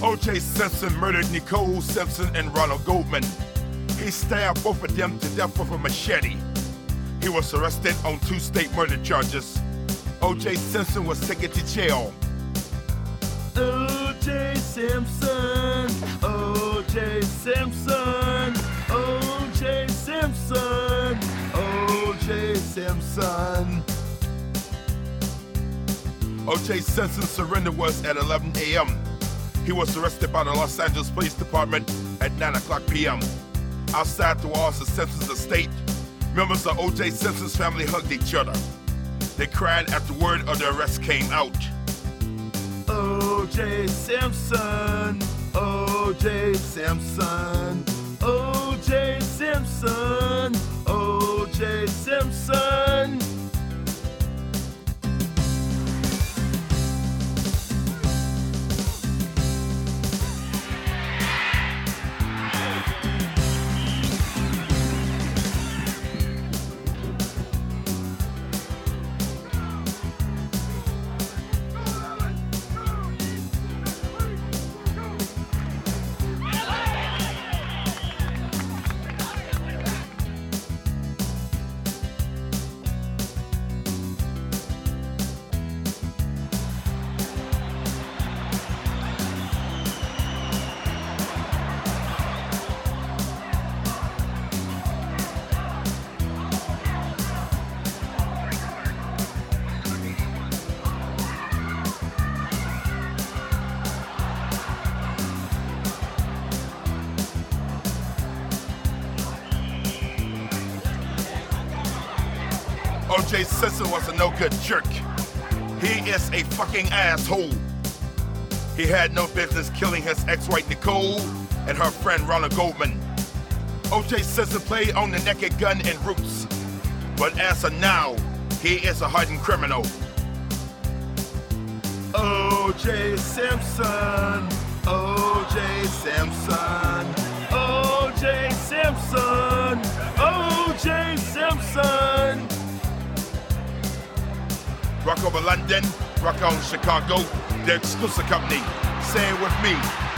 O.J. Simpson murdered Nicole Simpson and Ronald Goldman. He stabbed both of them to death with a machete. He was arrested on 2 state murder charges. O.J. Simpson was taken to jail. O.J. Simpson, O.J. Simpson, O.J. Simpson, O.J. Simpson. O.J. Simpson's surrender was at 11 a.m. He was arrested by the Los Angeles Police Department at 9 o'clock p.m. Outside the walls of Simpson's estate, members of O.J. Simpson's family hugged each other. They cried after word of the arrest came out. O.J. Simpson, O.J. Simpson, O.J. Simpson, O.J. Simpson. O.J. Simpson was a no-good jerk. He is a fucking asshole. He had no business killing his ex-wife Nicole and her friend Ronald Goldman. O.J. Simpson played on the Naked Gun and Roots, but as of now, he is a hardened criminal. O.J. Simpson, O.J. Simpson, O.J. Simpson, O.J. Simpson. Rock over London, rock on Chicago, the exclusive company. Say it with me.